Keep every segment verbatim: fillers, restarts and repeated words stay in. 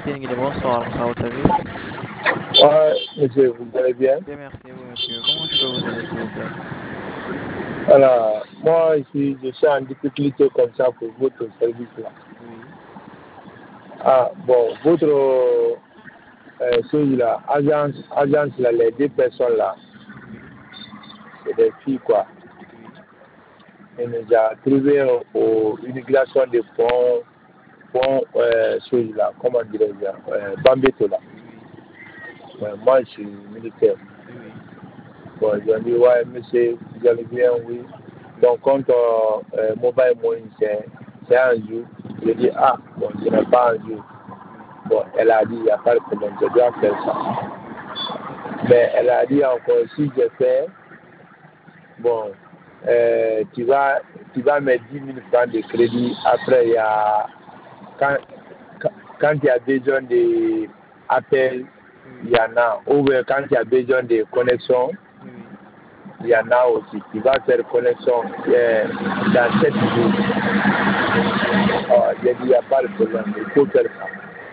Tengue, bonsoir, Moussa Outavi. Ouais, monsieur, vous allez bien? Bien, merci, vous, monsieur. Comment je peux vous aider, s'il vous plaît? Alors, moi, ici, je suis en difficulté comme ça pour votre service là. Oui. Ah, bon, votre euh, chose là, agence, agence là, les deux personnes là, Oui. c'est des filles quoi. Oui. Et nous a trouvé euh, au immigration de fonds, fonds, euh, chose là, comment dirais-je, euh, Bambeto là. Oui. Ouais, moi, je suis militaire. Oui. Bon, ils ont dit, ouais, monsieur, vous allez bien, oui. Donc, compte euh, euh, mobile money, c'est un jour. Je dis, ah, bon, ce n'est pas un jour. Oui. Bon, elle a dit, il n'y a pas de problème, je dois faire ça. Oui. Mais elle a dit encore, si je fais, bon, euh, tu, vas, tu vas mettre dix mille francs de crédit. Après, il y a, quand, quand il y a besoin d'appels, il y en a. Ou bien quand il y a besoin de connexion, Oui. il y en a aussi. Tu vas faire connexion euh, dans sept jours. Oh, j'ai dit, il n'y a pas de problème, il faut faire ça.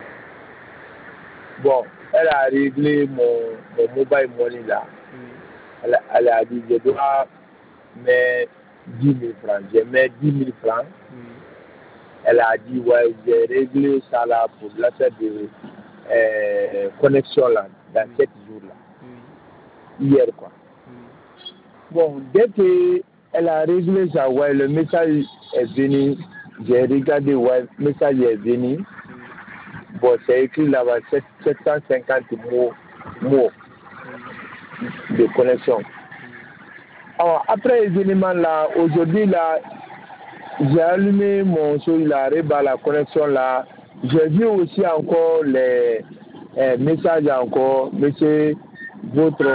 Bon, elle a réglé mon, mon mobile money là. Oui. Elle, elle a dit, je dois mettre dix mille francs. Je mets dix mille francs. Oui. Elle a dit, ouais, j'ai réglé ça là pour la fête de euh, connexion là, dans Oui. sept jours là. Oui. Hier quoi. Oui. Bon, dès qu'elle a réglé ça, ouais, le message est venu. J'ai regardé, ouais, le message est venu. Oui. Bon, c'est écrit là-bas sept cent cinquante mots, Oui. mots Oui. de connexion. Oui. Alors, après l'événement là, aujourd'hui là, j'ai allumé mon chose là, rébat la connexion là. J'ai vu aussi encore les eh, messages encore, monsieur, votre,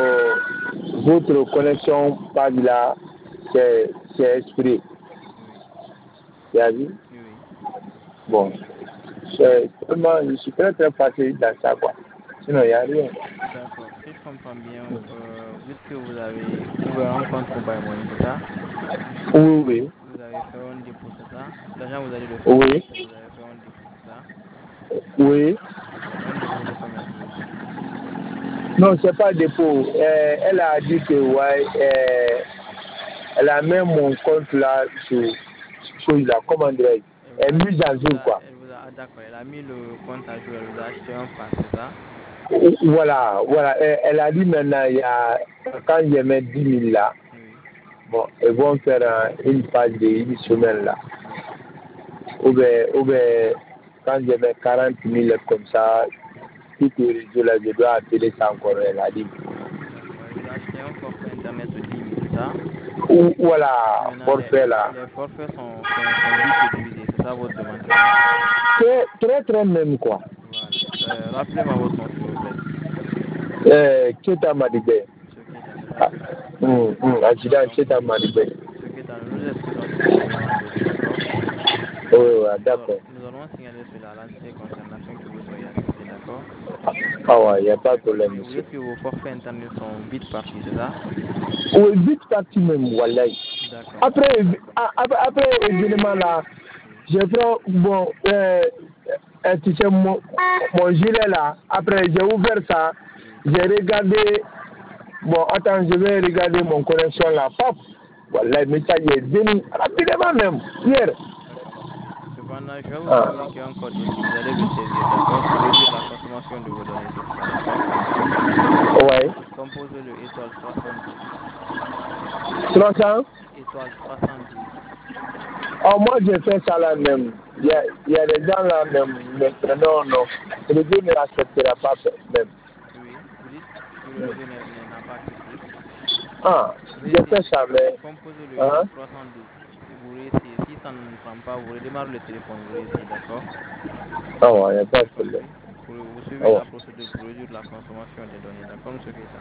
votre connexion page là, c'est expiré. Oui. Tu as vu? Oui. Bon, c'est vraiment, je suis très très fatigué dans ça quoi. Sinon, il n'y a rien. D'accord. Si je comprends bien, euh, vu que vous avez ouvert un compte mobile money, c'est ça? Oui, oui. Vous avez fait un dépôt, c'est ça? L'argent, vous allez le faire Oui. rentrer. Vous avez fait un dépôt, c'est ça? Oui. D'accord. Un dépôt de combien, s'il vous plaît? Non, c'est pas dépôt. Euh, elle a dit que, ouais, euh, elle a mis mon compte là sur, sur là, comment dirais-je, Elle vous elle a, est mise elle à vous jour, a, quoi. elle vous a, ah, d'accord. Elle a mis le compte à jour. Elle vous a acheté un pass, c'est ça? Voilà, voilà. Elle, elle a dit maintenant, il y a, quand je mets dix mille là, Oui. bon, ils vont faire euh, une page d'une semaine là. Oui. Ou bien, ou bien, quand je mets quarante mille comme ça, tout le réseau là, je dois appeler ça encore, elle a dit. D'accord. Elle vous a acheté un forfait internet de dix mille, c'est ça? Ou, voilà, Maintenant, les, forfait là. les forfaits sont, sont, sont vite épuisés. C'est ça votre demande, c'est ça? Très, très, très même quoi. Voilà. Euh, rappelez-moi votre nom, s'il vous plaît. Euh, Keta Madibé. Monsieur Keita, c'est Ah, ça? hum, hum, accident D'accord. Keta Madibé. Monsieur Keita, nous nous excusons du dérangement causé, d'accord? Oui, oui, Nous, allons- d'accord. nous allons signaler cela à l'entité concernée afin que vous soyez assisté, d'accord? Ah ouais, il n'y a pas de D'accord. problème, Mais vous monsieur. dites que vos forfaits internet sont vite partis, c'est ça? Oui, vite parti même, Wallahi. D'accord. Après, a- après, après l'événement là, Oui. je prends, bon, euh, euh, tu sais, mon, mon gilet là, après j'ai ouvert ça, Oui. j'ai regardé, bon, attends, je vais regarder mon connexion là, pop, Wallahi, le message est venu rapidement même, hier. D'accord, monsieur Keita. Cependant, je vais vous Ah, communiquer un code aussi. Vous allez le saisir, d'accord? Pour réduire la consommation de vos données, c'est cela, d'accord? ouais. Composez le étoile trois cent douze. trois cents. Étoile trois cent douze. Oh, moi, j'ai fait ça là même. Il y a, il y a des gens là même, mais non, non. Le Dieu ne l'acceptera pas même. Oui. Vous dites que le réseau n'est- n'est- n'a pas accepté. Ah, j'ai fait Réessayez. ça, mais. Composez le Hein? étoile trois cent douze. Si vous réessayez, si ça ne prend pas, vous redémarrez le téléphone, vous réessayez, d'accord? Ah ouais, il n'y a Vous pas avez de problème. compris? Pour, vous Ah suivez ouais, la procédure pour réduire la consommation des données, d'accord, monsieur Keita?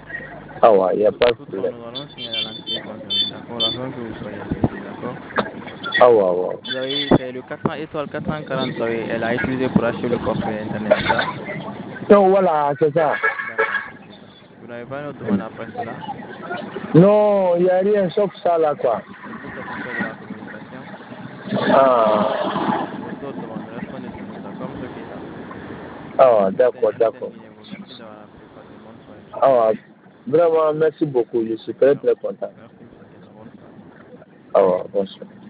ah ouais, il n'y a Tout- pas de Toutefois, problème. nous allons signaler à l'entité concernée, d'accord, afin que vous soyez assisté, d'accord? Ah ouais, ouais. Vous avez, c'est le quatre cents étoile quatre cent quarante, vous avez, elle a utilisé pour acheter le forfait internet, c'est ça? Donc voilà, c'est ça. D'accord, monsieur Keita. Vous n'avez pas une autre demande après cela? Non, il n'y a rien sauf ça là, quoi. Êtes-vous satisfait de la communication? Ah, Pour toute autre demande, restons disponibles, d'accord, monsieur Keita? Ah, C'était d'accord, un d'accord. plaisir. Merci d'avoir appelé. Passez une bonne soirée. Ah, vraiment, merci beaucoup. Je suis très, Alors, très content. merci, monsieur Kessa. Bonne soirée. Ah, bonsoir.